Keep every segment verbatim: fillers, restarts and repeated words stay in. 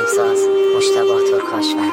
فیلمساز مجتبی ترکاشوند.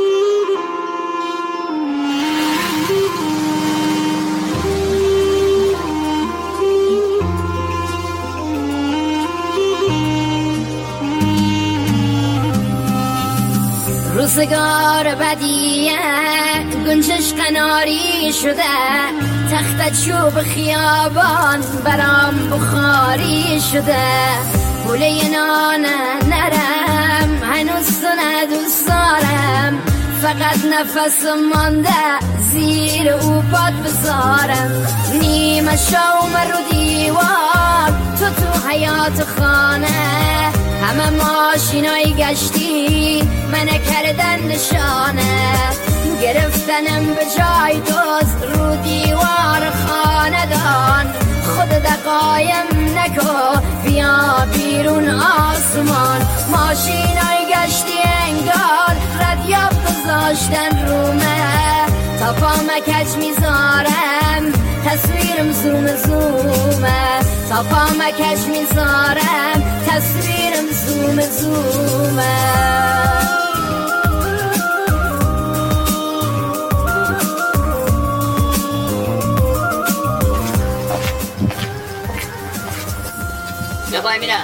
روزگار بدیه گنجش قناری شده، تخت چوب خیابان برام بخاری شده، پوله نان نرم هنوز تو ندوست دارم، فقط نفس مانده زیر او پاد بذارم، نیمه شوم رو دیوار تو تو حیات خانه، همه ماشینای گشتی من کردن نشانه، گرفتنم به جای دوست رو دیوار خاندان، خود دقایم نکو بیا بیرون آسمان، ماشینای گشتی انگار ردیاب گذاشتن رومه، تا پا مکج میذارم تصویرم زوم زومه، تا پا مکج میذارم تصویرم زوم زومه. بیا بای میرم.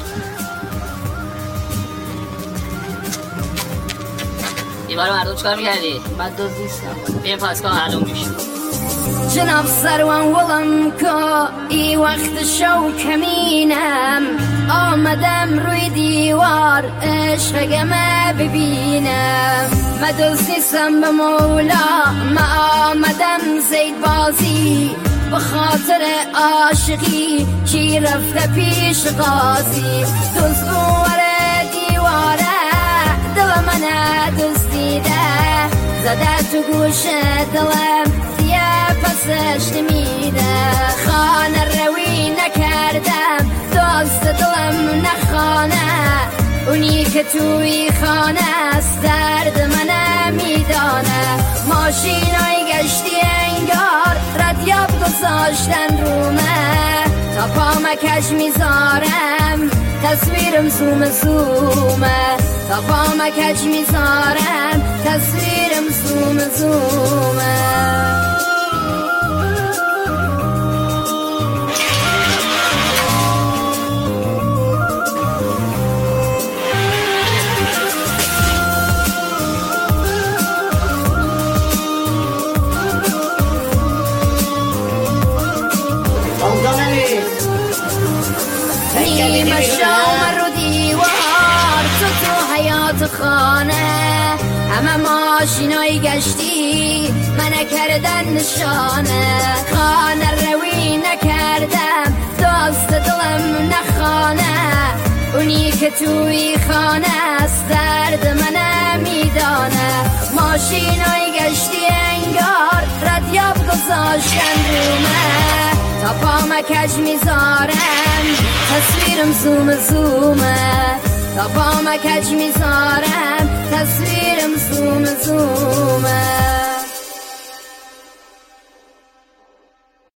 دیوارو مردم چکار میکردی؟ من دوز نیستم. بریم پاسگاه معلوم میشه. جناب سروان ولم که ای وقت شو کمینم، آمدم روی دیوار عشقمه ببینم، مدوز نیستم به مولا ما آمدم زید بازی، به خاطر عاشقی کی رفته پیش قاضی، دوز اوور دیواره دل منه دزدیده، زده تو گوش دلم دیگه پسش نمیده، خانه روی نکردم دوست دلم نخانه، اونی که توی خانه است درد منه میدانه، ماشینای گشتی انگار ردیاب گذاشتن رومه، تا پا مکش میذارم تصویرم زوم زومه، تا پا مکج میذارم تصویرم زوم زومه. نیمه شام رو دیوار تو تو حیات خانه، همه ماشینای گشتی من کردن نشانه، خانه روی نکردم دوست دلم نخانه، اونی که توی خانه است درد منه میدانه، ماشینای گشتی انگار ردیاب گذاشتن رومه، تا پا مکج میذارم تصویرم زوم زومه، تا پا مکج میذارم تصویرم زوم زومه.